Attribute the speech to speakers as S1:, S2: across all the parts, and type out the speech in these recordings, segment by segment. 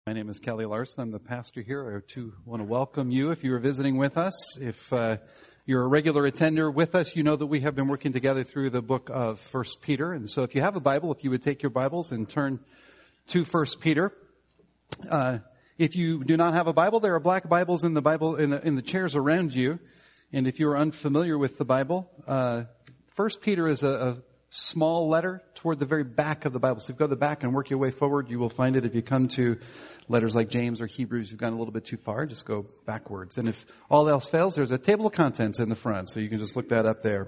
S1: My name is Kelly Larson. I'm the pastor here. I too want to welcome you if you are visiting with us. If you're a regular attender with us, you know that we have been working together through the book of 1 Peter. And so if you have a Bible, if you would take your Bibles and turn to 1 Peter. If you do not have a Bible, there are black Bibles in the chairs around you. And if you are unfamiliar with the Bible, 1 Peter is a small letter toward the very back of the Bible. So if you go to the back and work your way forward, you will find it. If you come to letters like James or Hebrews, you've gone a little bit too far, just go backwards. And if all else fails, there's a table of contents in the front, so you can just look that up there.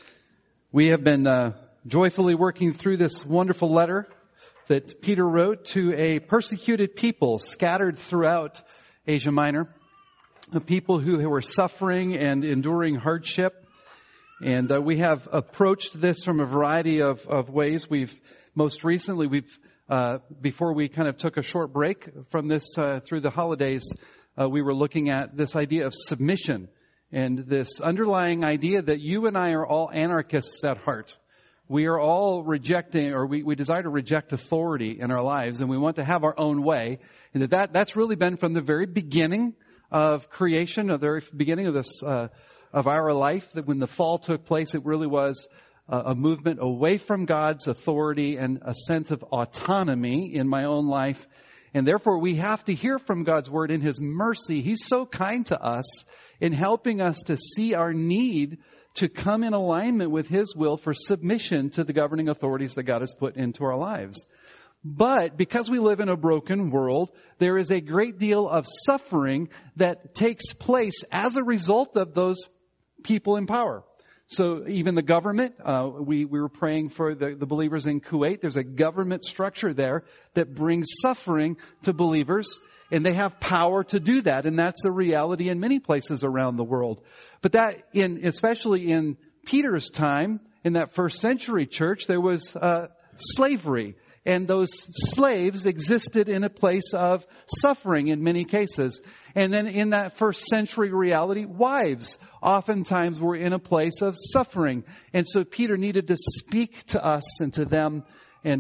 S1: We have been joyfully working through this wonderful letter that Peter wrote to a persecuted people scattered throughout Asia Minor, the people who were suffering and enduring hardship. And we have approached this from a variety of ways. Most recently, before we kind of took a short break from this through the holidays, we were looking at this idea of submission and this underlying idea that you and I are all anarchists at heart. We are all rejecting, or we desire to reject authority in our lives, and we want to have our own way. And that's really been from the very beginning of creation, the very beginning of this of our life, that when the fall took place, it really was a movement away from God's authority and a sense of autonomy in my own life. And therefore, we have to hear from God's word in His mercy. He's so kind to us in helping us to see our need to come in alignment with His will for submission to the governing authorities that God has put into our lives. But because we live in a broken world, there is a great deal of suffering that takes place as a result of those people in power. So even the government, we were praying for the believers in Kuwait. There's a government structure there that brings suffering to believers, and they have power to do that. And that's a reality in many places around the world. But especially in Peter's time, in that first century church, there was slavery. And those slaves existed in a place of suffering in many cases. And then in that first century reality, wives oftentimes were in a place of suffering. And so Peter needed to speak to us and to them and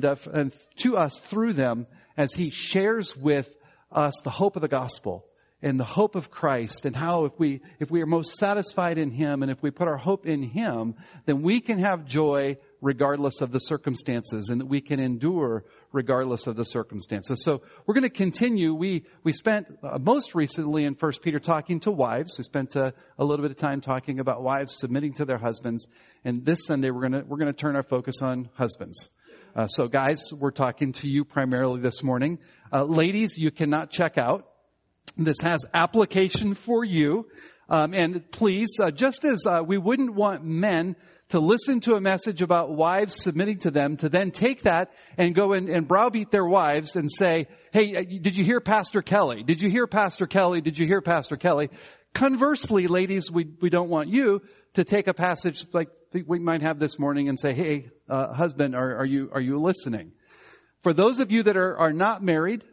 S1: to us through them as he shares with us the hope of the gospel and the hope of Christ, and how if we are most satisfied in Him, and if we put our hope in Him, then we can have joy regardless of the circumstances, and that we can endure regardless of the circumstances. So we're going to continue. We spent most recently in 1 Peter talking to wives. We spent a little bit of time talking about wives submitting to their husbands. And this Sunday we're going to turn our focus on husbands. So guys, we're talking to you primarily this morning. Ladies, you cannot check out. This has application for you. And please, just as we wouldn't want men to listen to a message about wives submitting to them, to then take that and go and browbeat their wives and say, hey, did you hear Pastor Kelly? Did you hear Pastor Kelly? Did you hear Pastor Kelly? Conversely, ladies, we don't want you to take a passage like we might have this morning and say, hey, husband, are you listening? For those of you that are not married,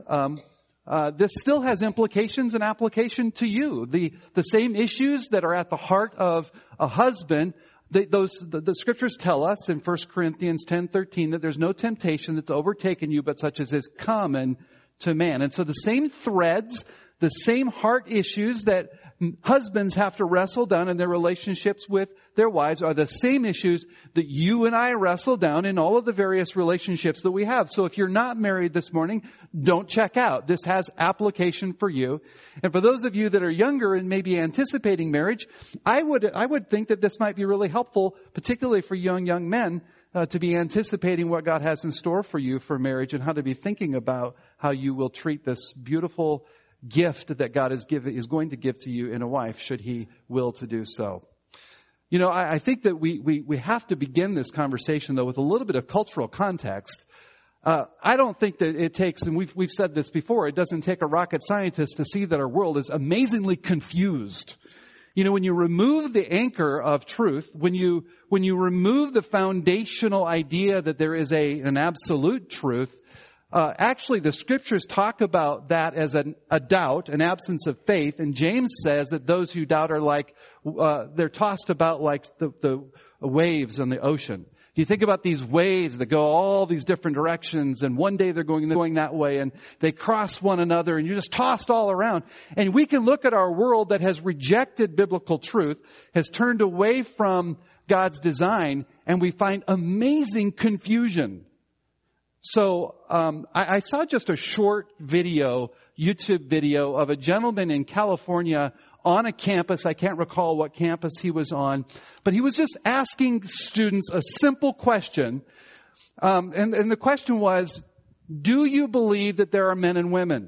S1: this still has implications and application to you. The same issues that are at the heart of a husband, the scriptures tell us in 1 Corinthians 10:13 that there's no temptation that's overtaken you but such as is common to man. And so the same threads, the same heart issues that husbands have to wrestle down in their relationships with their wives are the same issues that you and I wrestle down in all of the various relationships that we have. So if you're not married this morning, don't check out. This has application for you. And for those of you that are younger and maybe anticipating marriage, I would think that this might be really helpful, particularly for young men, to be anticipating what God has in store for you for marriage and how to be thinking about how you will treat this beautiful gift that God is going to give to you in a wife, should He will to do so. You know, I think that we have to begin this conversation, though, with a little bit of cultural context. I don't think that it takes, and we've said this before, it doesn't take a rocket scientist to see that our world is amazingly confused. You know, when you remove the anchor of truth, when you remove the foundational idea that there is an absolute truth, actually the scriptures talk about that as a doubt, an absence of faith. And James says that those who doubt are like, they're tossed about like the waves on the ocean. You think about these waves that go all these different directions, and one day they're going that way, and they cross one another, and you're just tossed all around. And we can look at our world that has rejected biblical truth, has turned away from God's design, and we find amazing confusion. So I saw just a short YouTube video of a gentleman in California on a campus. I can't recall what campus he was on, but he was just asking students a simple question. And the question was, do you believe that there are men and women?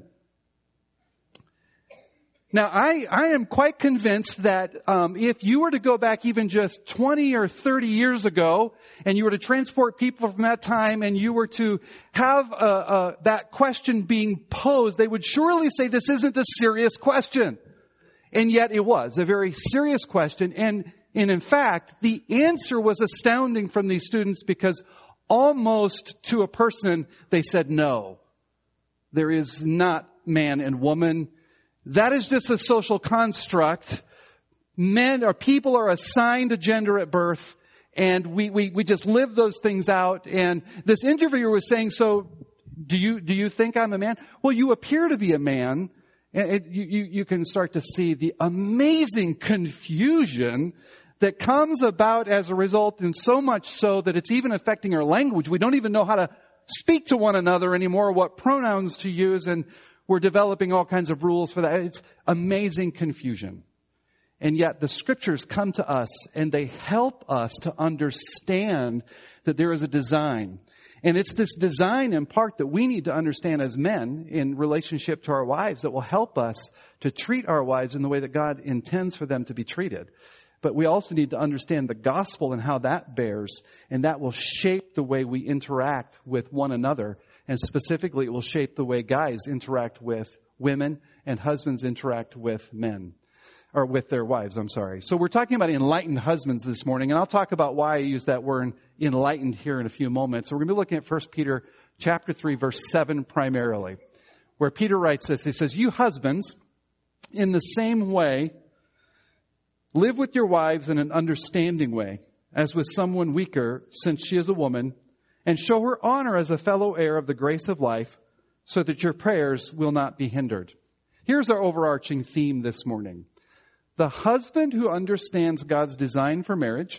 S1: Now, I am quite convinced that if you were to go back even just 20 or 30 years ago, and you were to transport people from that time, and you were to have that question being posed, they would surely say this isn't a serious question. And yet it was a very serious question. And in fact, the answer was astounding from these students, because almost to a person, they said, no, there is not man and woman. That is just a social construct. Men or people are assigned a gender at birth, and we just live those things out. And this interviewer was saying, so do you think I'm a man? Well, you appear to be a man. And you can start to see the amazing confusion that comes about as a result, and so much so that it's even affecting our language. We don't even know how to speak to one another anymore, what pronouns to use, and we're developing all kinds of rules for that. It's amazing confusion. And yet the Scriptures come to us and they help us to understand that there is a design. And it's this design in part that we need to understand as men in relationship to our wives that will help us to treat our wives in the way that God intends for them to be treated. But we also need to understand the gospel and how that bears, and that will shape the way we interact with one another. And specifically, it will shape the way guys interact with women and husbands interact with men. Or with their wives, I'm sorry. So we're talking about enlightened husbands this morning, and I'll talk about why I use that word enlightened here in a few moments. So we're going to be looking at 1 Peter chapter 3, verse 7 primarily, where Peter writes this. He says, you husbands, in the same way, live with your wives in an understanding way, as with someone weaker, since she is a woman, and show her honor as a fellow heir of the grace of life, so that your prayers will not be hindered. Here's our overarching theme this morning. The husband who understands God's design for marriage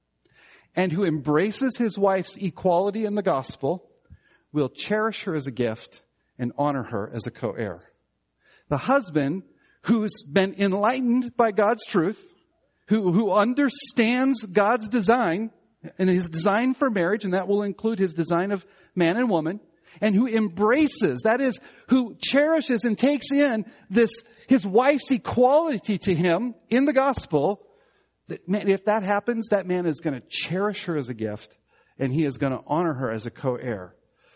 S1: and who embraces his wife's equality in the gospel will cherish her as a gift and honor her as a co-heir. The husband who's been enlightened by God's truth, who understands God's design and his design for marriage, and that will include his design of man and woman, and who embraces, that is, who cherishes and takes in his wife's equality to him in the gospel. Man, if that happens, that man is going to cherish her as a gift, and he is going to honor her as a co-heir.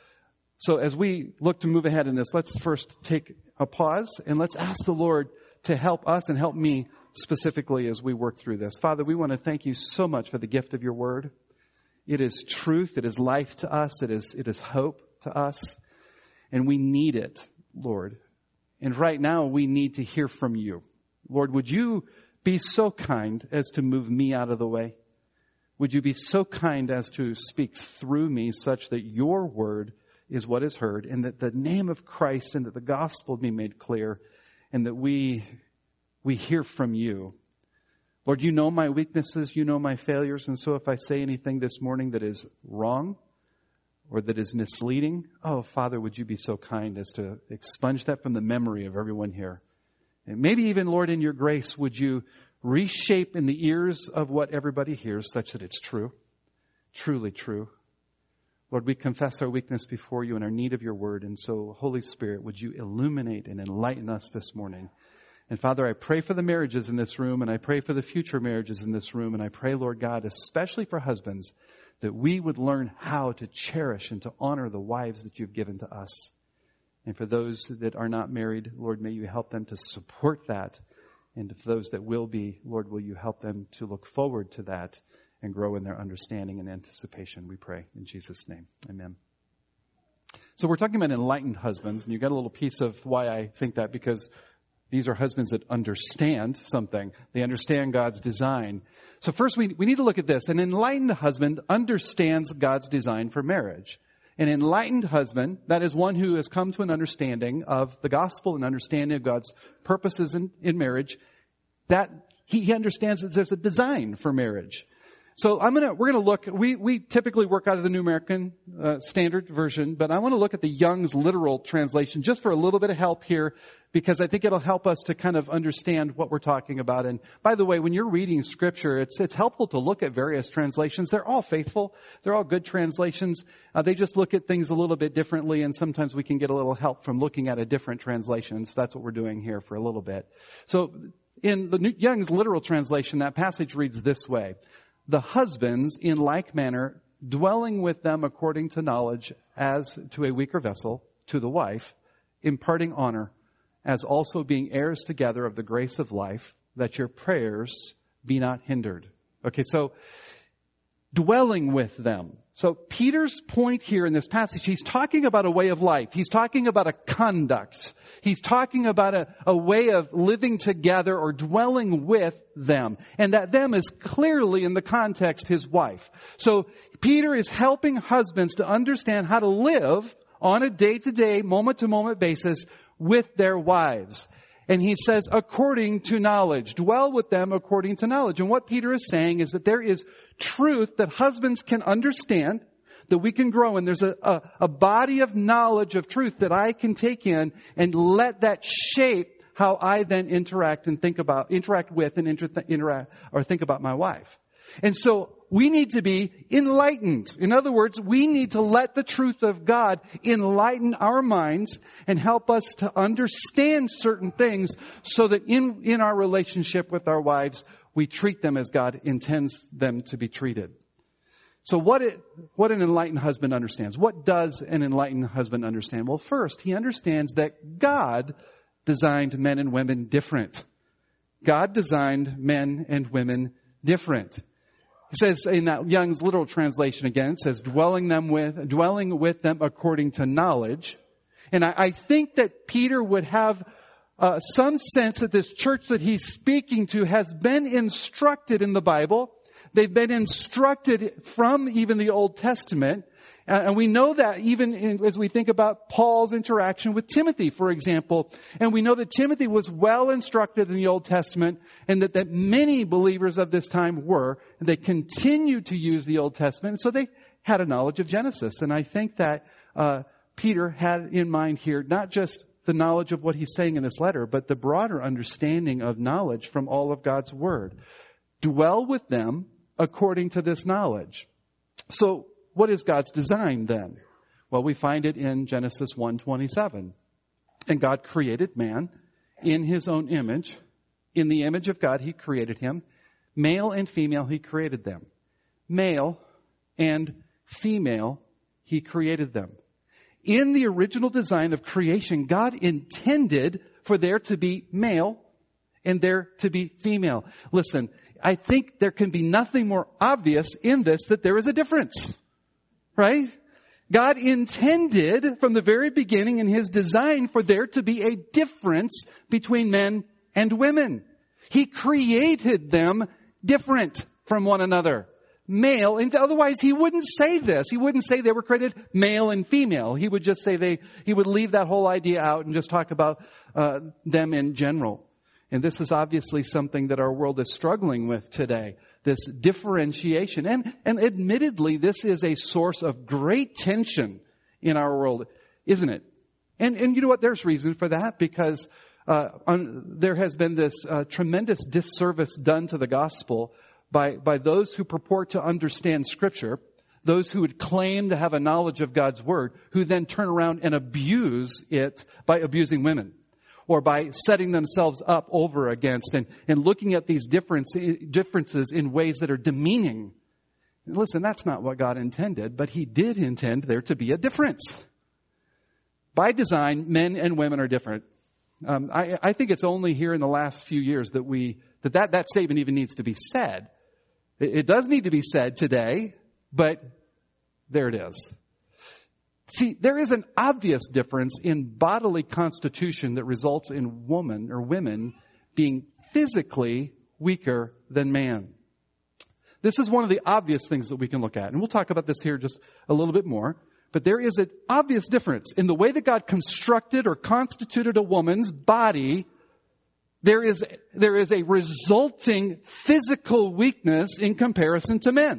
S1: So as we look to move ahead in this, let's first take a pause, and let's ask the Lord to help us and help me specifically as we work through this. Father, we want to thank you so much for the gift of your word. It is truth. It is life to us. It is hope to us. And we need it, Lord. And right now we need to hear from you. Lord, would you be so kind as to move me out of the way? Would you be so kind as to speak through me such that your word is what is heard, and that the name of Christ and that the gospel be made clear, and that we hear from you. Lord, you know my weaknesses, you know my failures, and so if I say anything this morning that is wrong or that is misleading, oh, Father, would you be so kind as to expunge that from the memory of everyone here. And maybe even, Lord, in your grace, would you reshape in the ears of what everybody hears such that it's true, truly true. Lord, we confess our weakness before you and our need of your word, and so, Holy Spirit, would you illuminate and enlighten us this morning. And Father, I pray for the marriages in this room, and I pray for the future marriages in this room, and I pray, Lord God, especially for husbands, that we would learn how to cherish and to honor the wives that you've given to us. And for those that are not married, Lord, may you help them to support that. And for those that will be, Lord, will you help them to look forward to that and grow in their understanding and anticipation, we pray. In Jesus' name, amen. So we're talking about enlightened husbands, and you got a little piece of why I think that, because These are husbands that understand something. They understand God's design. So first we need to look at this. An enlightened husband understands God's design for marriage. An enlightened husband, that is one who has come to an understanding of the gospel and understanding of God's purposes in marriage, that he understands that there's a design for marriage. So we're gonna look. We typically work out of the New American Standard Version, but I want to look at the Young's literal translation just for a little bit of help here, because I think it'll help us to kind of understand what we're talking about. And by the way, when you're reading Scripture, it's helpful to look at various translations. They're all faithful. They're all good translations. They just look at things a little bit differently, and sometimes we can get a little help from looking at a different translation. So that's what we're doing here for a little bit. So in the Young's literal translation, that passage reads this way: "The husbands, in like manner, dwelling with them according to knowledge as to a weaker vessel, to the wife, imparting honor, as also being heirs together of the grace of life, that your prayers be not hindered." Okay, so dwelling with them. So Peter's point here in this passage, he's talking about a way of life. He's talking about a conduct. He's talking about a way of living together or dwelling with them. And that them is clearly in the context his wife. So Peter is helping husbands to understand how to live on a day-to-day, moment-to-moment basis with their wives. And he says, according to knowledge. Dwell with them according to knowledge. And what Peter is saying is that there is truth that husbands can understand, that we can grow in. There's a body of knowledge of truth that I can take in and let that shape how I then interact with or think about my wife. And so we need to be enlightened. In other words, we need to let the truth of God enlighten our minds and help us to understand certain things so that in our relationship with our wives, we treat them as God intends them to be treated. So what an enlightened husband understands. What does an enlightened husband understand? Well, first, he understands that God designed men and women different. God designed men and women different. It says in that Young's literal translation again, it says dwelling with them according to knowledge. And I think that Peter would have some sense that this church that he's speaking to has been instructed in the Bible. They've been instructed from even the Old Testament. And we know that even as we think about Paul's interaction with Timothy, for example. And we know that Timothy was well instructed in the Old Testament, and that many believers of this time were. And they continued to use the Old Testament. And so they had a knowledge of Genesis. And I think that Peter had in mind here not just the knowledge of what he's saying in this letter, but the broader understanding of knowledge from all of God's Word. Dwell with them according to this knowledge. So what is God's design then? Well, we find it in Genesis 1:27. And God created man in his own image. In the image of God, he created him. Male and female, he created them. Male and female, he created them. In the original design of creation, God intended for there to be male and there to be female. Listen, I think there can be nothing more obvious in this that there is a difference. Right? God intended from the very beginning in his design for there to be a difference between men and women. He created them different from one another. Male, and otherwise he wouldn't say this. He wouldn't say they were created male and female. He would just say he would leave that whole idea out and just talk about them in general. And this is obviously something that our world is struggling with today. This differentiation. And admittedly, this is a source of great tension in our world, isn't it? And you know what? There's reason for that, because there has been this tremendous disservice done to the gospel by those who purport to understand Scripture, those who would claim to have a knowledge of God's Word, who then turn around and abuse it by abusing women, or by setting themselves up over against and looking at these differences in ways that are demeaning. Listen, that's not what God intended, but he did intend there to be a difference. By design, men and women are different. I think it's only here in the last few years that statement even needs to be said. It does need to be said today, but there it is. See, there is an obvious difference in bodily constitution that results in woman or women being physically weaker than man. This is one of the obvious things that we can look at. And we'll talk about this here just a little bit more. But there is an obvious difference in the way that God constructed or constituted a woman's body. There is a resulting physical weakness in comparison to men.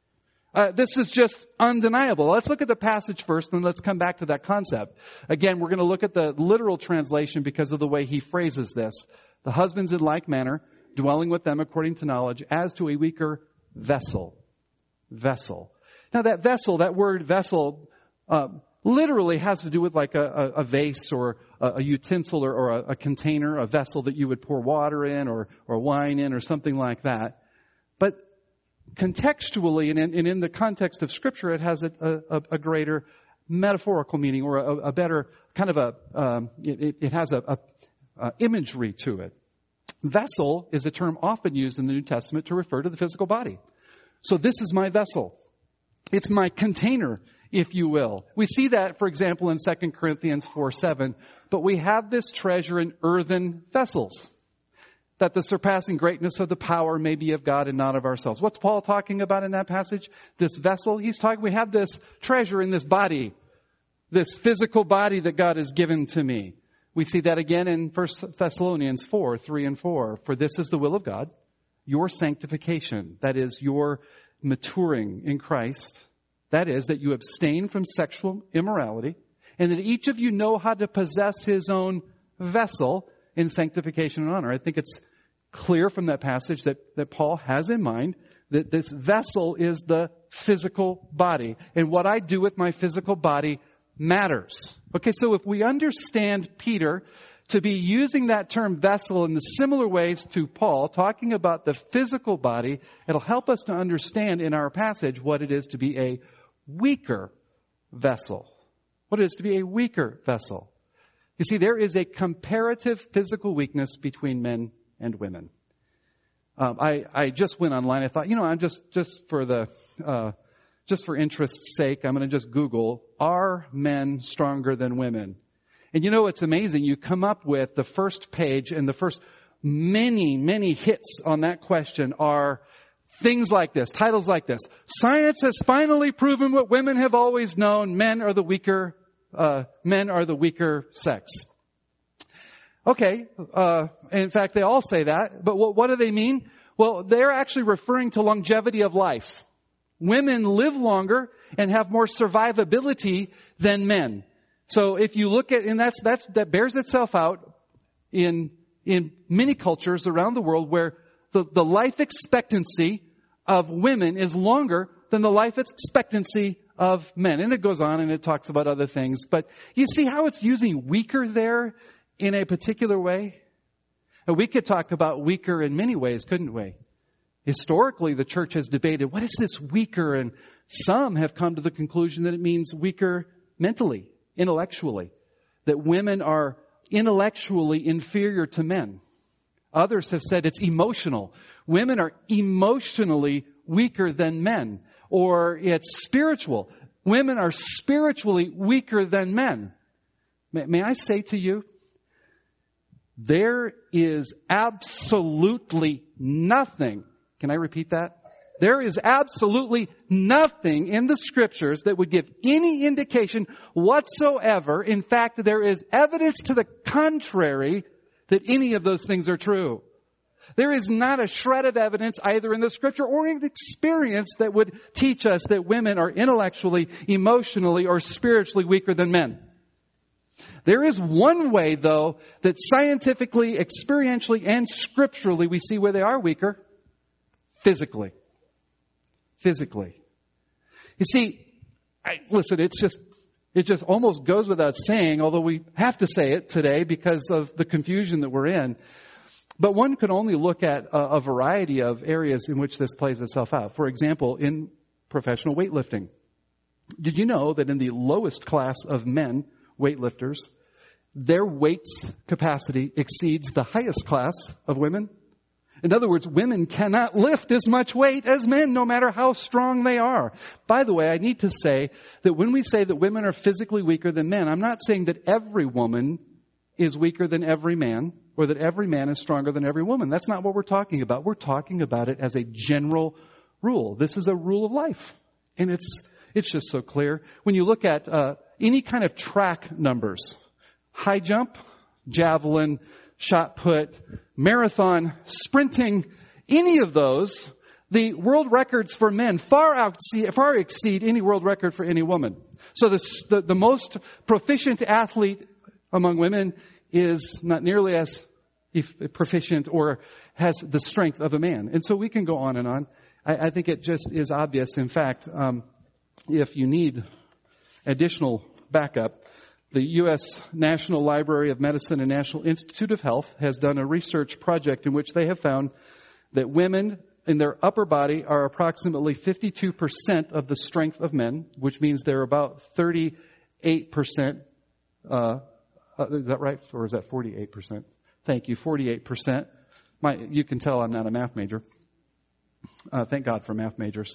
S1: This is just undeniable. Let's look at the passage first, and let's come back to that concept. Again, we're going to look at the literal translation because of the way he phrases this. The husbands in like manner, dwelling with them according to knowledge, as to a weaker vessel. Vessel. Now that vessel, that word vessel, literally has to do with like a vase or a utensil or a container, a vessel that you would pour water in or wine in or something like that. But contextually and in the context of Scripture, it has a greater metaphorical meaning or a better kind of it has a imagery to it. Vessel is a term often used in the New Testament to refer to the physical body. So this is my vessel. It's my container, if you will. We see that, for example, in 2 Corinthians 4:7. But we have this treasure in earthen vessels, that the surpassing greatness of the power may be of God and not of ourselves. What's Paul talking about in that passage? This vessel. We have this treasure in this body, this physical body that God has given to me. We see that again in 1 Thessalonians 4:3 and 4. For this is the will of God, your sanctification. That is, your maturing in Christ. That is, that you abstain from sexual immorality, and that each of you know how to possess his own vessel in sanctification and honor. I think it's clear from that passage that Paul has in mind that this vessel is the physical body. And what I do with my physical body matters. Okay, so if we understand Peter to be using that term vessel in the similar ways to Paul, talking about the physical body, it'll help us to understand in our passage what it is to be a weaker vessel. What it is to be a weaker vessel. You see, there is a comparative physical weakness between men and women. I just went online. I thought, I'm just for interest's sake, I'm going to just Google, are men stronger than women? And it's amazing. You come up with the first page, and the first many hits on that question are things like this, titles like this. Science has finally proven what women have always known. Men are the weaker sex. Okay. In fact, they all say that. But what do they mean? Well, they're actually referring to longevity of life. Women live longer and have more survivability than men. So if you look at, and that bears itself out in many cultures around the world where the life expectancy of women is longer than the life expectancy of men. And it goes on and it talks about other things. But you see how it's using weaker there in a particular way? And we could talk about weaker in many ways, couldn't we? Historically, the church has debated, what is this weaker? And some have come to the conclusion that it means weaker mentally, intellectually. That women are intellectually inferior to men. Others have said it's emotional. Women are emotionally weaker than men. Or it's spiritual. Women are spiritually weaker than men. May I say to you, there is absolutely nothing. Can I repeat that? There is absolutely nothing in the Scriptures that would give any indication whatsoever. In fact, there is evidence to the contrary that any of those things are true. There is not a shred of evidence either in the Scripture or in the experience that would teach us that women are intellectually, emotionally, or spiritually weaker than men. There is one way, though, that scientifically, experientially, and scripturally we see where they are weaker. Physically. Physically. You see, listen, it just almost goes without saying, although we have to say it today because of the confusion that we're in. But one could only look at a variety of areas in which this plays itself out. For example, in professional weightlifting. Did you know that in the lowest class of men weightlifters, their weight capacity exceeds the highest class of women? In other words, women cannot lift as much weight as men, no matter how strong they are. By the way, I need to say that when we say that women are physically weaker than men, I'm not saying that every woman is weaker than every man, or that every man is stronger than every woman. That's not what we're talking about. We're talking about it as a general rule. This is a rule of life. And it's just so clear. When you look at any kind of track numbers, high jump, javelin, shot put, marathon, sprinting, any of those, the world records for men far exceed any world record for any woman. So the most proficient athlete among women is not nearly as proficient or has the strength of a man. And so we can go on and on. I think it just is obvious. In fact, if you need additional backup, the U.S. National Library of Medicine and National Institute of Health has done a research project in which they have found that women in their upper body are approximately 52% of the strength of men, which means they're about 38%. Is that right? Or is that 48%? Thank you, 48%. You can tell I'm not a math major. Thank God for math majors.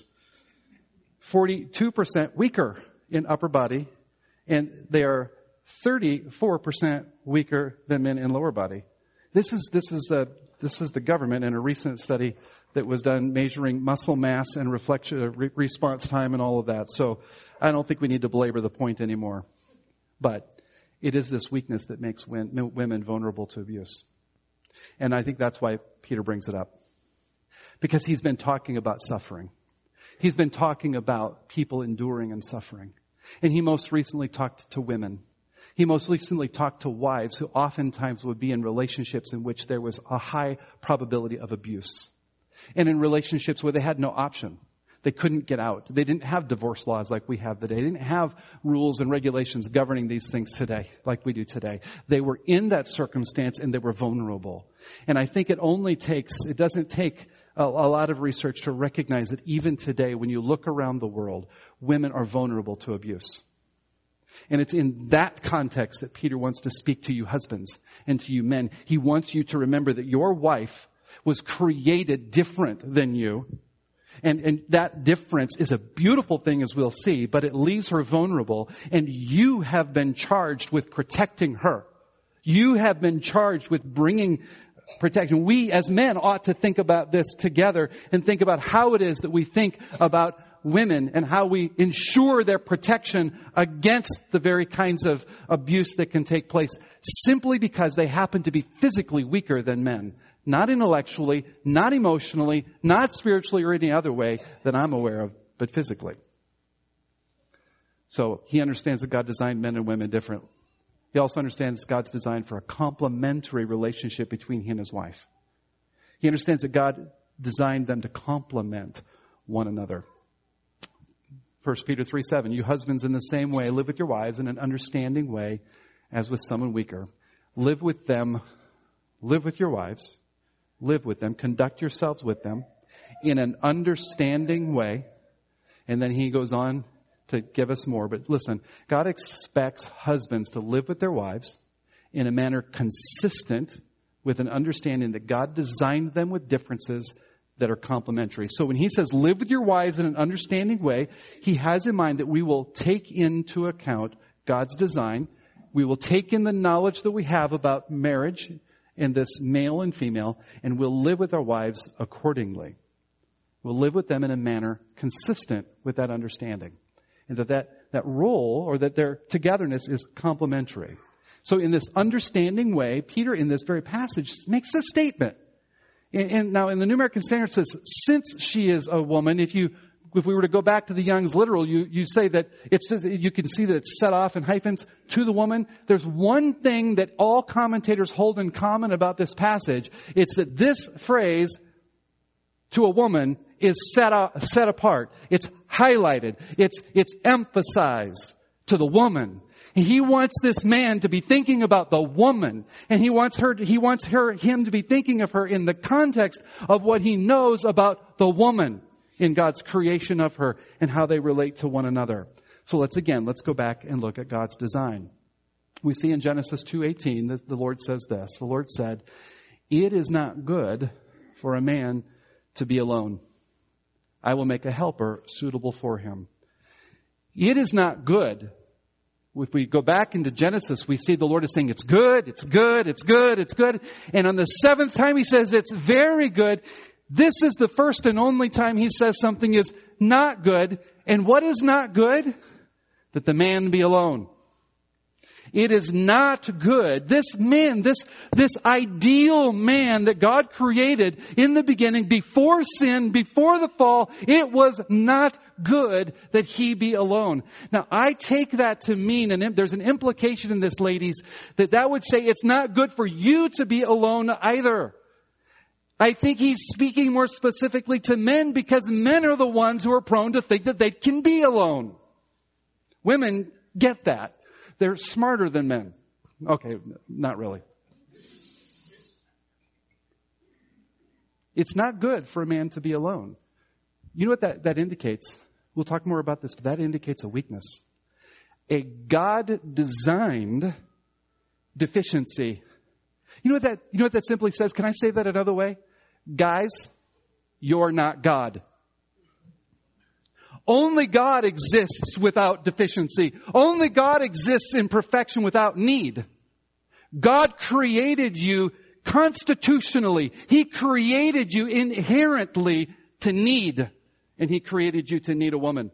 S1: 42% weaker in upper body, and they are 34% weaker than men in lower body. This is the government in a recent study that was done measuring muscle mass and response time and all of that. So I don't think we need to belabor the point anymore. But it is this weakness that makes women vulnerable to abuse. And I think that's why Peter brings it up. Because he's been talking about suffering. He's been talking about people enduring and suffering. And he most recently talked to women. He most recently talked to wives who oftentimes would be in relationships in which there was a high probability of abuse. And in relationships where they had no option. They couldn't get out. They didn't have divorce laws like we have today. They didn't have rules and regulations governing these things today like we do today. They were in that circumstance and they were vulnerable. And I think it doesn't take a lot of research to recognize that even today, when you look around the world, women are vulnerable to abuse. And it's in that context that Peter wants to speak to you husbands and to you men. He wants you to remember that your wife was created different than you. And that difference is a beautiful thing, as we'll see, but it leaves her vulnerable. And you have been charged with protecting her. You have been charged with bringing protection. We as men ought to think about this together and think about how it is that we think about women and how we ensure their protection against the very kinds of abuse that can take place simply because they happen to be physically weaker than men. Not intellectually, not emotionally, not spiritually or any other way that I'm aware of, but physically. So he understands that God designed men and women different. He also understands God's design for a complementary relationship between he and his wife. He understands that God designed them to complement one another. 1 Peter 3:7, you husbands in the same way live with your wives in an understanding way as with someone weaker. Live with them, live with your wives, live with them, conduct yourselves with them in an understanding way. And then he goes on to give us more. But listen, God expects husbands to live with their wives in a manner consistent with an understanding that God designed them with differences that are complementary. So when he says live with your wives in an understanding way, he has in mind that we will take into account God's design. We will take in the knowledge that we have about marriage and this male and female, and we'll live with our wives accordingly. We'll live with them in a manner consistent with that understanding. And that role or that their togetherness is complementary. So in this understanding way, Peter in this very passage makes a statement. And now in the New American Standard says, since she is a woman, if we were to go back to the Young's literal, you say that you can see that it's set off in hyphens to the woman. There's one thing that all commentators hold in common about this passage. It's that this phrase to a woman is set apart. It's highlighted. It's emphasized to the woman. He wants this man to be thinking about the woman, and he wants him to be thinking of her in the context of what he knows about the woman in God's creation of her and how they relate to one another. So let's go back and look at God's design. We see in Genesis 2:18, the Lord says this. The Lord said, "It is not good for a man to be alone. I will make a helper suitable for him. It is not good. If we go back into Genesis, we see the Lord is saying, it's good, it's good, it's good, it's good. And on the seventh time, He says, it's very good. This is the first and only time He says something is not good. And what is not good? That the man be alone. It is not good. This man, this ideal man that God created in the beginning, before sin, before the fall, it was not good that he be alone. Now, I take that to mean, and there's an implication in this, ladies, that would say it's not good for you to be alone either. I think He's speaking more specifically to men because men are the ones who are prone to think that they can be alone. Women get that. They're smarter than men. Okay, not really. It's not good for a man to be alone. You know what that indicates? We'll talk more about this, but that indicates a weakness. A God-designed deficiency. You know what that simply says? Can I say that another way? Guys, you're not God. Only God exists without deficiency. Only God exists in perfection without need. God created you constitutionally. He created you inherently to need. And He created you to need a woman.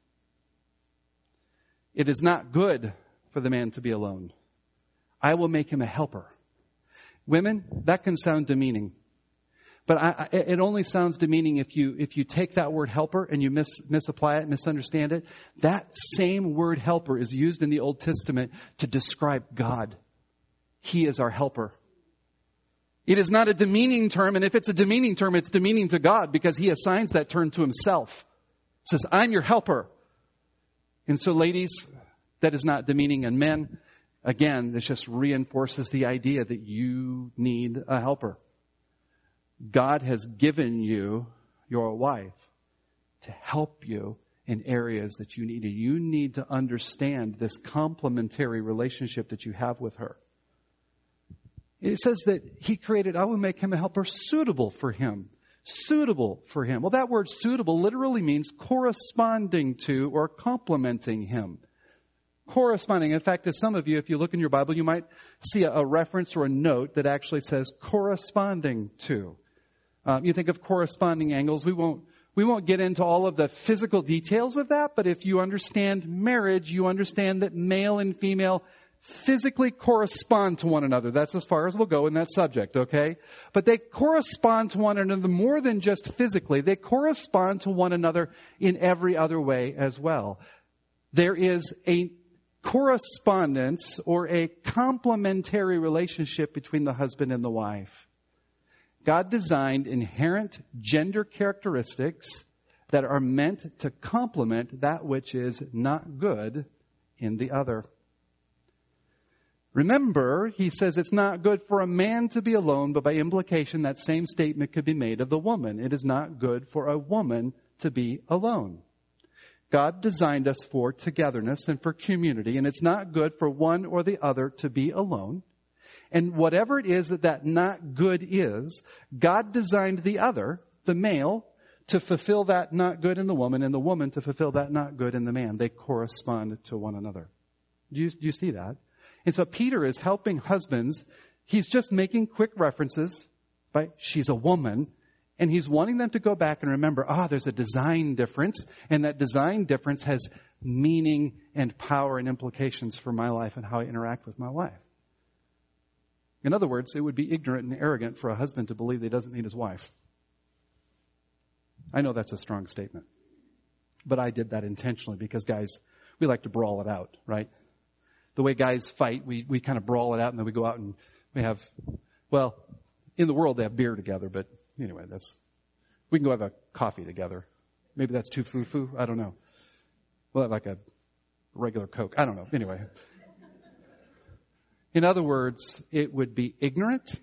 S1: It is not good for the man to be alone. I will make him a helper. Women, that can sound demeaning. But it only sounds demeaning if you take that word helper and you misapply it, misunderstand it. That same word helper is used in the Old Testament to describe God. He is our helper. It is not a demeaning term, and if it's a demeaning term, it's demeaning to God because He assigns that term to Himself. It says, I'm your helper. And so, ladies, that is not demeaning. And men, again, this just reinforces the idea that you need a helper. God has given you your wife to help you in areas that you need. You need to understand this complementary relationship that you have with her. It says that He created, I will make him a helper suitable for him. Suitable for him. Well, that word suitable literally means corresponding to or complementing him. Corresponding. In fact, as some of you, if you look in your Bible, you might see a reference or a note that actually says corresponding to. You think of corresponding angles. We won't get into all of the physical details of that, but if you understand marriage, you understand that male and female physically correspond to one another. That's as far as we'll go in that subject, okay? But they correspond to one another more than just physically. They correspond to one another in every other way as well. There is a correspondence or a complementary relationship between the husband and the wife. God designed inherent gender characteristics that are meant to complement that which is not good in the other. Remember, He says it's not good for a man to be alone, but by implication, that same statement could be made of the woman. It is not good for a woman to be alone. God designed us for togetherness and for community, and it's not good for one or the other to be alone. And whatever it is that not good is, God designed the other, the male, to fulfill that not good in the woman, and the woman to fulfill that not good in the man. They correspond to one another. Do you see that? And so Peter is helping husbands. He's just making quick references, right? She's a woman. And he's wanting them to go back and remember, there's a design difference. And that design difference has meaning and power and implications for my life and how I interact with my wife. In other words, it would be ignorant and arrogant for a husband to believe that he doesn't need his wife. I know that's a strong statement. But I did that intentionally because, guys, we like to brawl it out, right? The way guys fight, we kind of brawl it out and then we go out and we have, well, in the world they have beer together, but anyway, we can go have a coffee together. Maybe that's too foo-foo. I don't know. We'll have like a regular Coke. I don't know. Anyway. In other words, it would be ignorant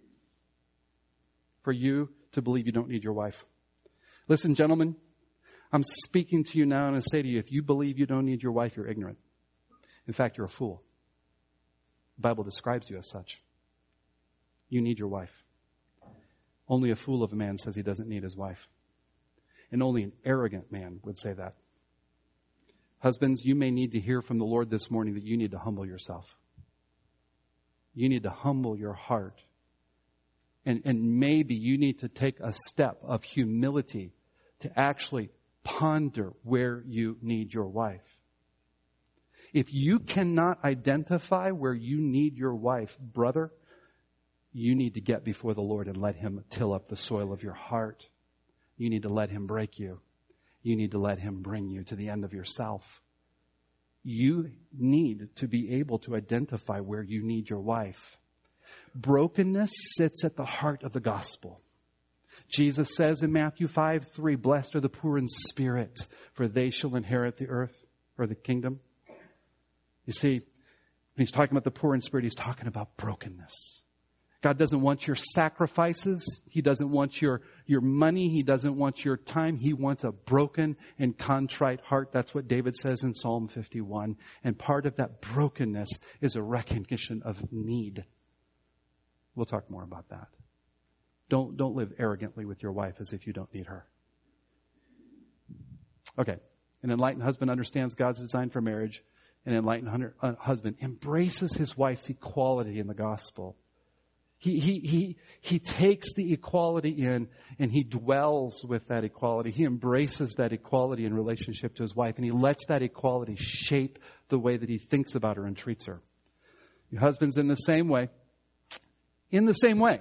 S1: for you to believe you don't need your wife. Listen, gentlemen, I'm speaking to you now and I say to you, if you believe you don't need your wife, you're ignorant. In fact, you're a fool. The Bible describes you as such. You need your wife. Only a fool of a man says he doesn't need his wife. And only an arrogant man would say that. Husbands, you may need to hear from the Lord this morning that you need to humble yourself. You need to humble your heart. And maybe you need to take a step of humility to actually ponder where you need your wife. If you cannot identify where you need your wife, brother, you need to get before the Lord and let Him till up the soil of your heart. You need to let Him break you. You need to let Him bring you to the end of yourself. You need to be able to identify where you need your wife. Brokenness sits at the heart of the gospel. Jesus says in Matthew 5:3, "Blessed are the poor in spirit, for they shall inherit the earth," or the kingdom. You see, when He's talking about the poor in spirit, He's talking about brokenness. God doesn't want your sacrifices. He doesn't want your money. He doesn't want your time. He wants a broken and contrite heart. That's what David says in Psalm 51. And part of that brokenness is a recognition of need. We'll talk more about that. Don't live arrogantly with your wife as if you don't need her. Okay. An enlightened husband understands God's design for marriage. An enlightened husband embraces his wife's equality in the gospel. He takes the equality in and he dwells with that equality. He embraces that equality in relationship to his wife, and he lets that equality shape the way that he thinks about her and treats her. Your husband's in the same way. In the same way.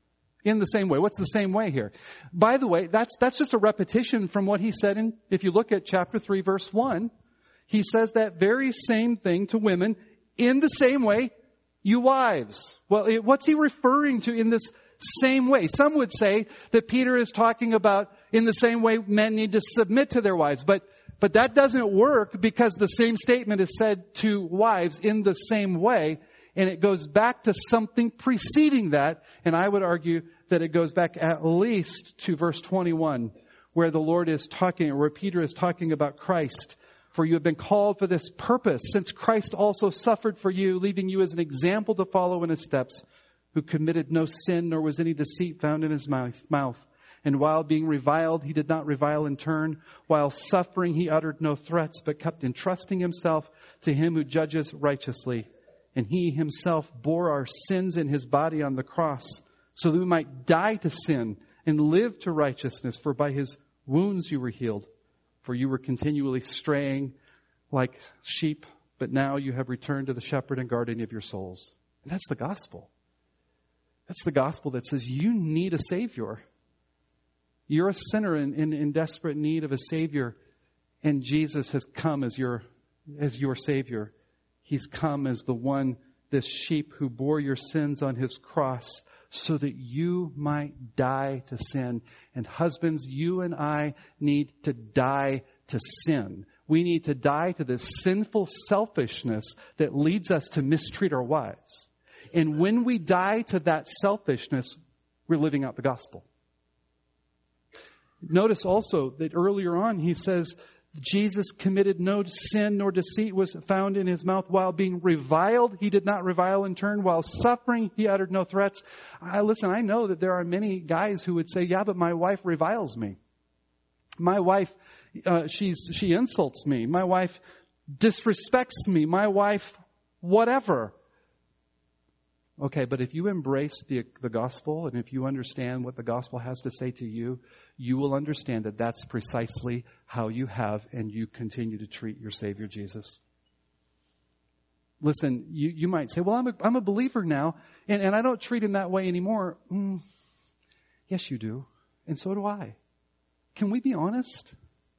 S1: In the same way. What's the same way here? By the way, that's just a repetition from what he said in, if you look at chapter 3, verse 1, he says that very same thing to women in the same way, you wives. Well, what's he referring to in this same way? Some would say that Peter is talking about in the same way men need to submit to their wives. But that doesn't work because the same statement is said to wives in the same way. And it goes back to something preceding that. And I would argue that it goes back at least to verse 21, where the Lord is talking, or where Peter is talking about Christ. For you have been called for this purpose, since Christ also suffered for you, leaving you as an example to follow in His steps, who committed no sin, nor was any deceit found in His mouth. And while being reviled, He did not revile in turn. While suffering, He uttered no threats, but kept entrusting Himself to Him who judges righteously. And He Himself bore our sins in His body on the cross, so that we might die to sin and live to righteousness. For by His wounds you were healed. For you were continually straying like sheep, but now you have returned to the shepherd and guardian of your souls. And that's the gospel. That's the gospel that says you need a Savior. You're a sinner in desperate need of a Savior. And Jesus has come as your Savior. He's come as the one, this sheep who bore your sins on His cross so that you might die to sin. And husbands, you and I need to die to sin. We need to die to this sinful selfishness that leads us to mistreat our wives. And when we die to that selfishness, we're living out the gospel. Notice also that earlier on he says, Jesus committed no sin nor deceit was found in His mouth. While being reviled, He did not revile in turn. While suffering, He uttered no threats. Listen, I know that there are many guys who would say, yeah, but my wife reviles me. My wife, she insults me. My wife disrespects me. My wife, whatever. Okay, but if you embrace the gospel, and if you understand what the gospel has to say to you, you will understand that that's precisely how you have and you continue to treat your Savior Jesus. Listen, you might say, well, I'm a believer now, and I don't treat Him that way anymore. Yes, you do. And so do I. Can we be honest?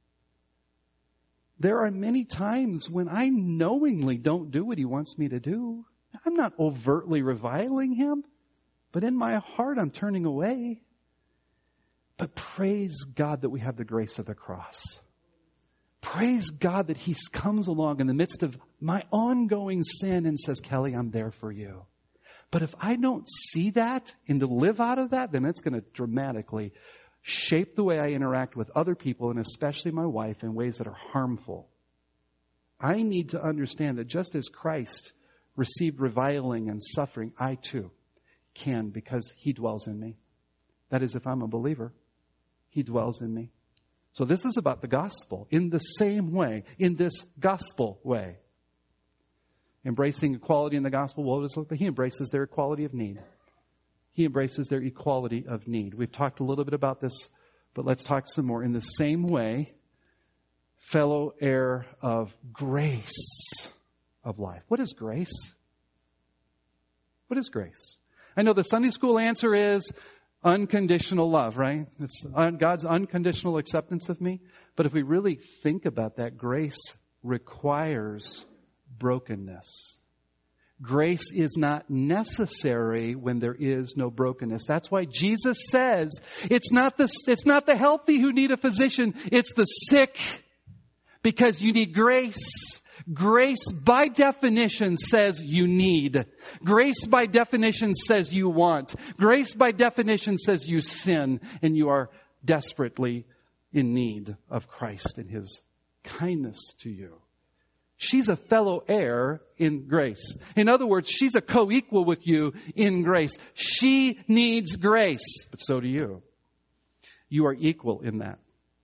S1: There are many times when I knowingly don't do what He wants me to do. I'm not overtly reviling Him, but in my heart I'm turning away. But praise God that we have the grace of the cross. Praise God that He comes along in the midst of my ongoing sin and says, Kelly, I'm there for you. But if I don't see that and to live out of that, then it's going to dramatically shape the way I interact with other people, and especially my wife, in ways that are harmful. I need to understand that just as Christ received reviling and suffering, I too can, because He dwells in me. That is, if I'm a believer, He dwells in me. So this is about the gospel in the same way, in this gospel way. Embracing equality in the gospel, well, it's like He embraces their equality of need. He embraces their equality of need. We've talked a little bit about this, but let's talk some more. In the same way, fellow heir of grace of life. What is grace? What is grace? I know the Sunday school answer is unconditional love, right? It's God's unconditional acceptance of me. But if we really think about that, grace requires brokenness. Grace is not necessary when there is no brokenness. That's why Jesus says it's not the healthy who need a physician, it's the sick, because you need grace. Grace by definition says you need. Grace by definition says you want. Grace by definition says you sin and you are desperately in need of Christ and His kindness to you. She's a fellow heir in grace. In other words, she's a co-equal with you in grace. She needs grace, but so do you. You are equal in that.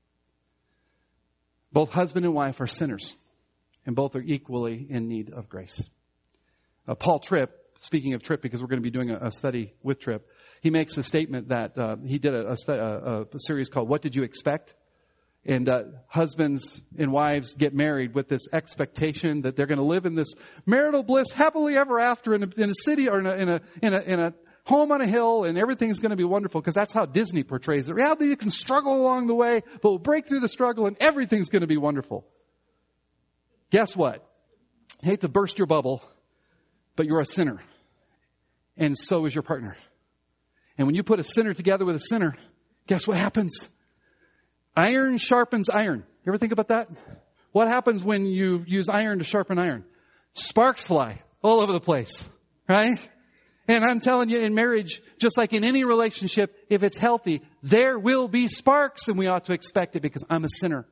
S1: Both husband and wife are sinners. And both are equally in need of grace. Paul Tripp, speaking of Tripp, because we're going to be doing a study with Tripp, he makes a statement that he did a series called What Did You Expect? And husbands and wives get married with this expectation that they're going to live in this marital bliss happily ever after in a city or in a home on a hill, and everything's going to be wonderful, because that's how Disney portrays it. Reality, you can struggle along the way, but we'll break through the struggle and everything's going to be wonderful. Guess what? I hate to burst your bubble, but you're a sinner. And so is your partner. And when you put a sinner together with a sinner, guess what happens? Iron sharpens iron. You ever think about that? What happens when you use iron to sharpen iron? Sparks fly all over the place, right? And I'm telling you, in marriage, just like in any relationship, if it's healthy, there will be sparks, and we ought to expect it, because I'm a sinner.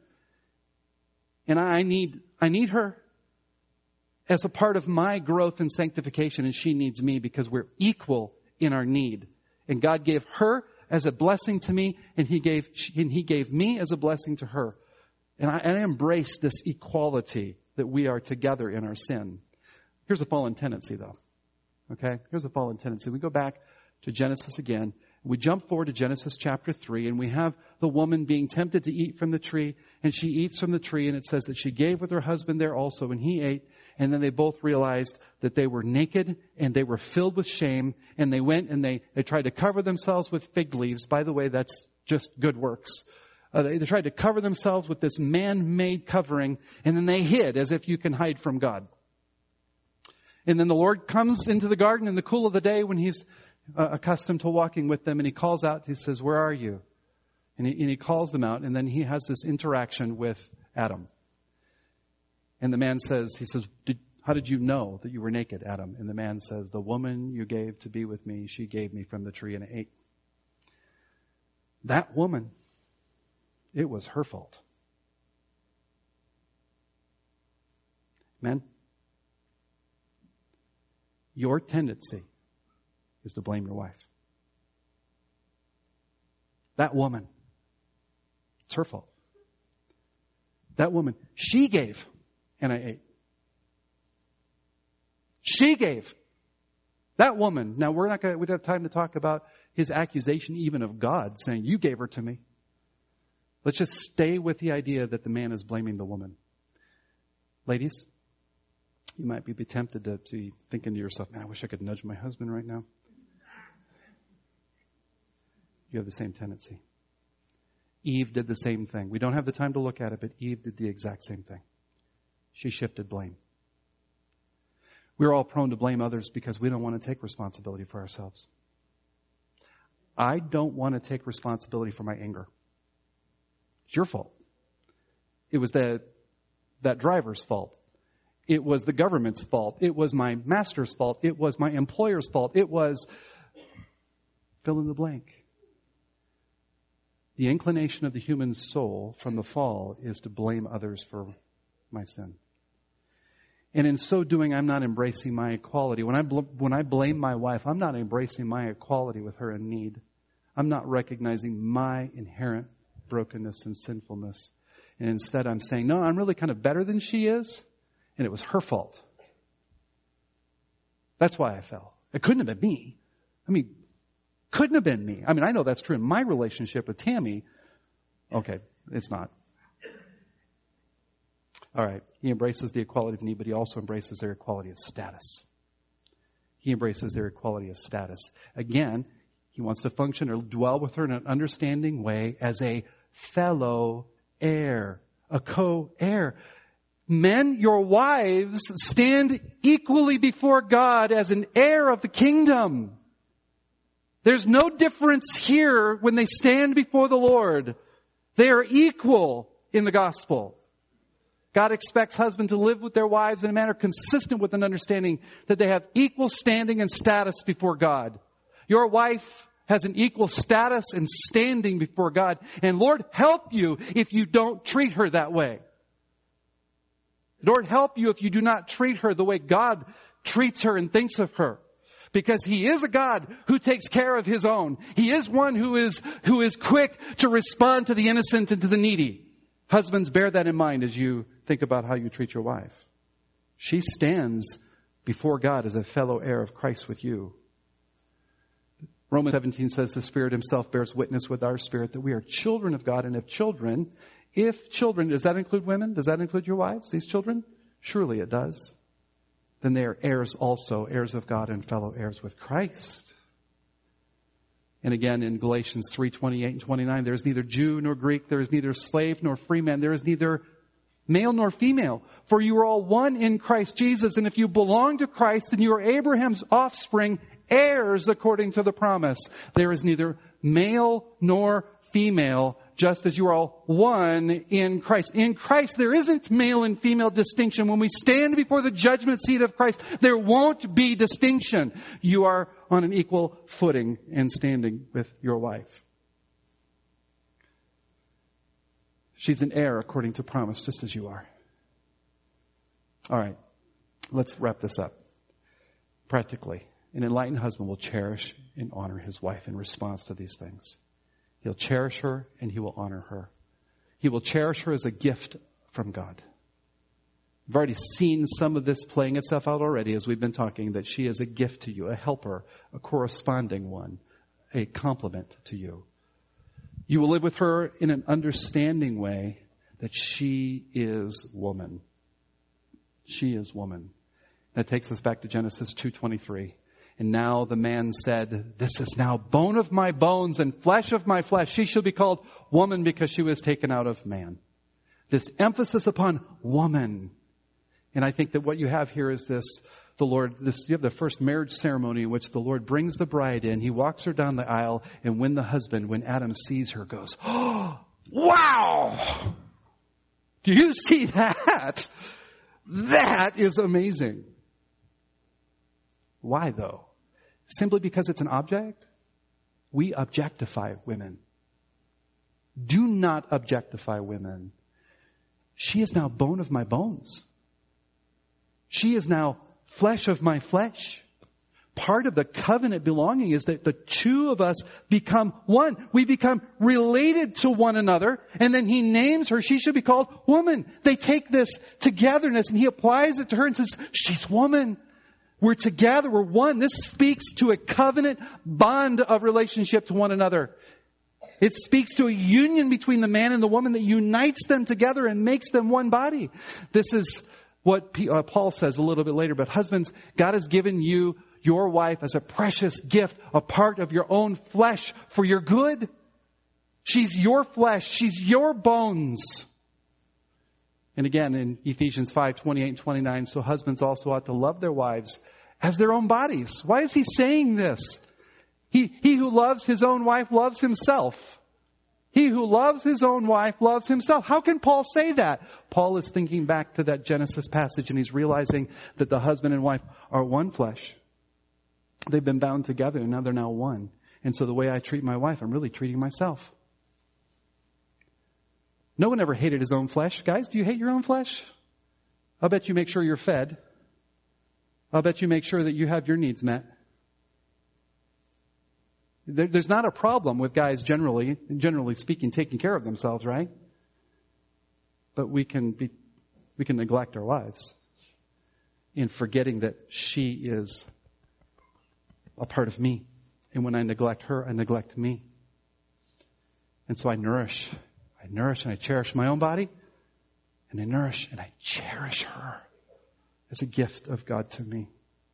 S1: And I need her as a part of my growth and sanctification, and she needs me, because we're equal in our need. And God gave her as a blessing to me, and He gave me as a blessing to her. And I embrace this equality that we are together in our sin. Here's a fallen tendency, though. Okay? Here's a fallen tendency. We go back to Genesis again. We jump forward to Genesis chapter 3, and we have the woman being tempted to eat from the tree, and she eats from the tree, and it says that she gave with her husband there also, and he ate, and then they both realized that they were naked, and they were filled with shame, and they went and they tried to cover themselves with fig leaves. By the way, that's just good works. They tried to cover themselves with this man-made covering, and then they hid as if you can hide from God. And then the Lord comes into the garden in the cool of the day when He's accustomed to walking with them, and He calls out, He says, "Where are you?" And he calls them out, and then He has this interaction with Adam. And the man says, he says, "How did you know that you were naked, Adam?" And the man says, "The woman you gave to be with me, she gave me from the tree and I ate." That woman, it was her fault. Men, your tendency is to blame your wife. That woman, it's her fault. That woman, she gave and I ate. She gave. That woman. Now we don't have time to talk about his accusation even of God, saying, "You gave her to me." Let's just stay with the idea that the man is blaming the woman. Ladies, you might be tempted to be thinking to yourself, "Man, I wish I could nudge my husband right now." You have the same tendency. Eve did the same thing. We don't have the time to look at it, but Eve did the exact same thing. She shifted blame. We're all prone to blame others because we don't want to take responsibility for ourselves. I don't want to take responsibility for my anger. It's your fault. It was that driver's fault. It was the government's fault. It was my master's fault. It was my employer's fault. It was fill in the blank. The inclination of the human soul from the fall is to blame others for my sin. And in so doing, I'm not embracing my equality. When I blame my wife, I'm not embracing my equality with her in need. I'm not recognizing my inherent brokenness and sinfulness. And instead I'm saying, no, I'm really kind of better than she is. And it was her fault. That's why I fell. It couldn't have been me. Couldn't have been me. I know that's true in my relationship with Tammy. Okay, it's not. All right, he embraces the equality of need, but he also embraces their equality of status. He embraces their equality of status. Again, he wants to function or dwell with her in an understanding way as a fellow heir, a co-heir. Men, your wives stand equally before God as an heir of the kingdom. There's no difference here when they stand before the Lord. They are equal in the gospel. God expects husbands to live with their wives in a manner consistent with an understanding that they have equal standing and status before God. Your wife has an equal status and standing before God. And Lord, help you if you don't treat her that way. Lord, help you if you do not treat her the way God treats her and thinks of her. Because He is a God who takes care of His own. He is one who is quick to respond to the innocent and to the needy. Husbands, bear that in mind as you think about how you treat your wife. She stands before God as a fellow heir of Christ with you. Romans 17 says the Spirit Himself bears witness with our spirit that we are children of God. And if children, does that include women? Does that include your wives, these children? Surely it does. Then they are heirs also, heirs of God and fellow heirs with Christ. And again, in Galatians 3:28 and 29, there is neither Jew nor Greek, there is neither slave nor free man, there is neither male nor female. For you are all one in Christ Jesus. And if you belong to Christ, then you are Abraham's offspring, heirs according to the promise. There is neither male nor female, just as you are all one in Christ. In Christ, there isn't male and female distinction. When we stand before the judgment seat of Christ, there won't be distinction. You are on an equal footing and standing with your wife. She's an heir according to promise, just as you are. All right, let's wrap this up. Practically, an enlightened husband will cherish and honor his wife in response to these things. He'll cherish her and he will honor her. He will cherish her as a gift from God. We've already seen some of this playing itself out already as we've been talking, that she is a gift to you, a helper, a corresponding one, a complement to you. You will live with her in an understanding way that she is woman. She is woman. That takes us back to Genesis 2:23. And now the man said, this is now bone of my bones and flesh of my flesh. She shall be called woman because she was taken out of man. This emphasis upon woman. And I think that what you have here is you have the first marriage ceremony in which the Lord brings the bride in. He walks her down the aisle. And when Adam sees her, goes, oh, wow! Do you see that? That is amazing. Why, though? Simply because it's an object? We objectify women. Do not objectify women. She is now bone of my bones. She is now flesh of my flesh. Part of the covenant belonging is that the two of us become one. We become related to one another. And then He names her. She should be called woman. They take this togetherness and He applies it to her and says, she's woman. We're together. We're one. This speaks to a covenant bond of relationship to one another. It speaks to a union between the man and the woman that unites them together and makes them one body. This is what Paul says a little bit later. But husbands, God has given you your wife as a precious gift, a part of your own flesh for your good. She's your flesh. She's your bones. And again, in Ephesians 5:28 and 29, so husbands also ought to love their wives as their own bodies. Why is he saying this? He who loves his own wife loves himself. He who loves his own wife loves himself. How can Paul say that? Paul is thinking back to that Genesis passage and he's realizing that the husband and wife are one flesh. They've been bound together and now they're now one. And so the way I treat my wife, I'm really treating myself. No one ever hated his own flesh. Guys, do you hate your own flesh? I'll bet you make sure you're fed. I'll bet you make sure that you have your needs met. There's not a problem with guys generally speaking, taking care of themselves, right? But we can neglect our wives in forgetting that she is a part of me. And when I neglect her, I neglect me. And so I nourish and I cherish my own body. And I nourish and I cherish her as a gift of God to me.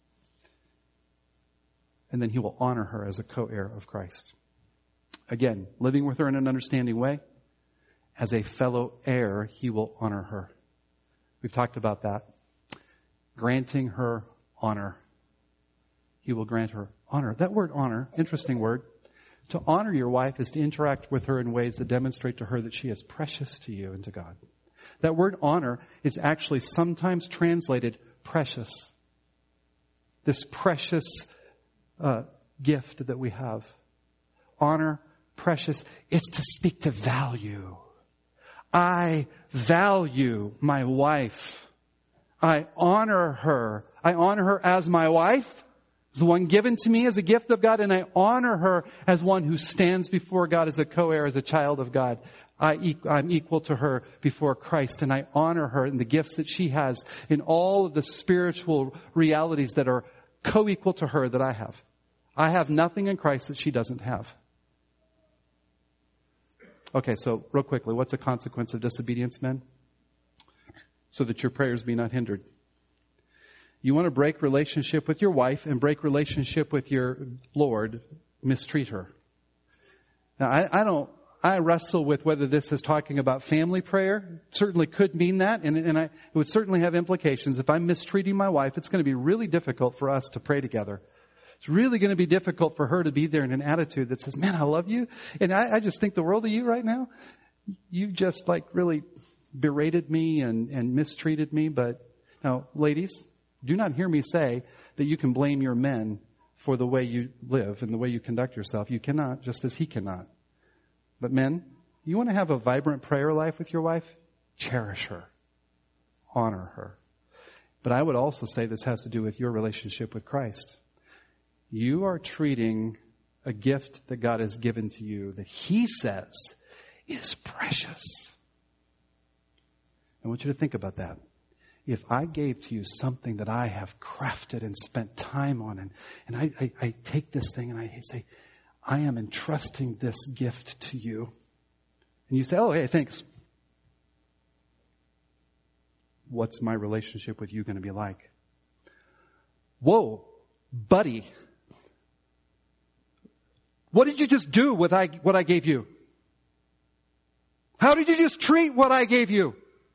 S1: And then He will honor her as a co-heir of Christ. Again, living with her in an understanding way. As a fellow heir, He will honor her. We've talked about that. Granting her honor. He will grant her honor. That word honor, interesting word. To honor your wife is to interact with her in ways that demonstrate to her that she is precious to you and to God. That word honor is actually sometimes translated precious. This precious gift that we have. Honor, precious, it's to speak to value. I value my wife. I honor her. I honor her as my wife, as the one given to me as a gift of God, and I honor her as one who stands before God as a co-heir, as a child of God. I'm equal to her before Christ, and I honor her in the gifts that she has, in all of the spiritual realities that are co-equal to her that I have. I have nothing in Christ that she doesn't have. Okay, so real quickly, what's a consequence of disobedience, men? So that your prayers be not hindered. You want to break relationship with your wife and break relationship with your Lord, mistreat her. Now, I wrestle with whether this is talking about family prayer. It certainly could mean that, and it would certainly have implications. If I'm mistreating my wife, it's going to be really difficult for us to pray together. It's really going to be difficult for her to be there in an attitude that says, man, I love you. And I just think the world of you right now. You just really berated me and mistreated me. But now, ladies, do not hear me say that you can blame your men for the way you live and the way you conduct yourself. You cannot, just as he cannot. But men, you want to have a vibrant prayer life with your wife? Cherish her. Honor her. But I would also say this has to do with your relationship with Christ. You are treating a gift that God has given to you that He says is precious. I want you to think about that. If I gave to you something that I have crafted and spent time on, and I take this thing and I say, I am entrusting this gift to you. And you say, oh, hey, thanks. What's my relationship with you going to be like? Whoa, buddy. What did you just do with what I gave you? How did you just treat what I gave you?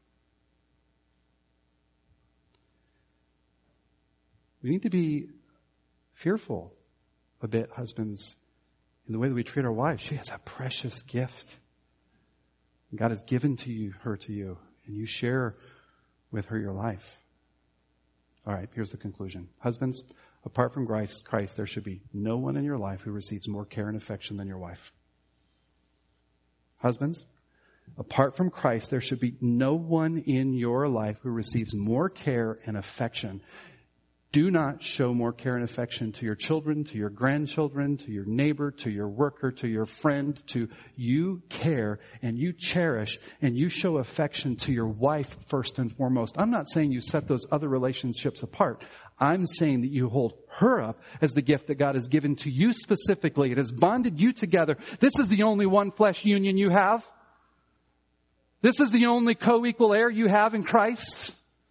S1: We need to be fearful a bit, husbands, in the way that we treat our wives. She has a precious gift. God has given her to you, and you share with her your life. All right, here's the conclusion. Husbands, apart from Christ, there should be no one in your life who receives more care and affection than your wife. Husbands, apart from Christ, there should be no one in your life who receives more care and affection. Do not show more care and affection to your children, to your grandchildren, to your neighbor, to your worker, to your friend. You care and you cherish and you show affection to your wife first and foremost. I'm not saying you set those other relationships apart. I'm saying that you hold her up as the gift that God has given to you specifically. It has bonded you together. This is the only one flesh union you have. This is the only co-equal heir you have in Christ.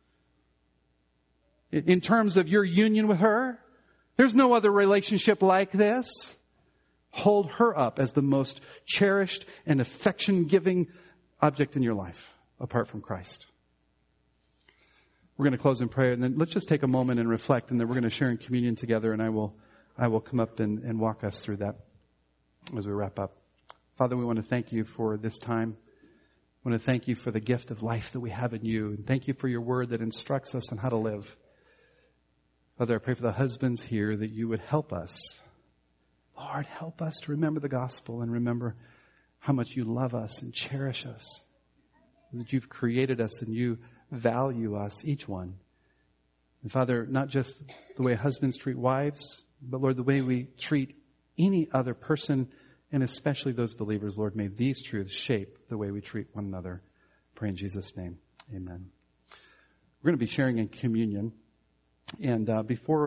S1: In terms of your union with her, there's no other relationship like this. Hold her up as the most cherished and affection-giving object in your life, apart from Christ. We're going to close in prayer, and then let's just take a moment and reflect, and then we're going to share in communion together, and I will come up and walk us through that as we wrap up. Father, we want to thank you for this time. I want to thank you for the gift of life that we have in you, and thank you for your word that instructs us on how to live. Father, I pray for the husbands here that you would help us. Lord, help us to remember the gospel and remember how much you love us and cherish us. That you've created us and you value us, each one. And Father, not just the way husbands treat wives, but Lord, the way we treat any other person, and especially those believers. Lord, may these truths shape the way we treat one another. Pray in Jesus' name. Amen. We're going to be sharing in communion. And before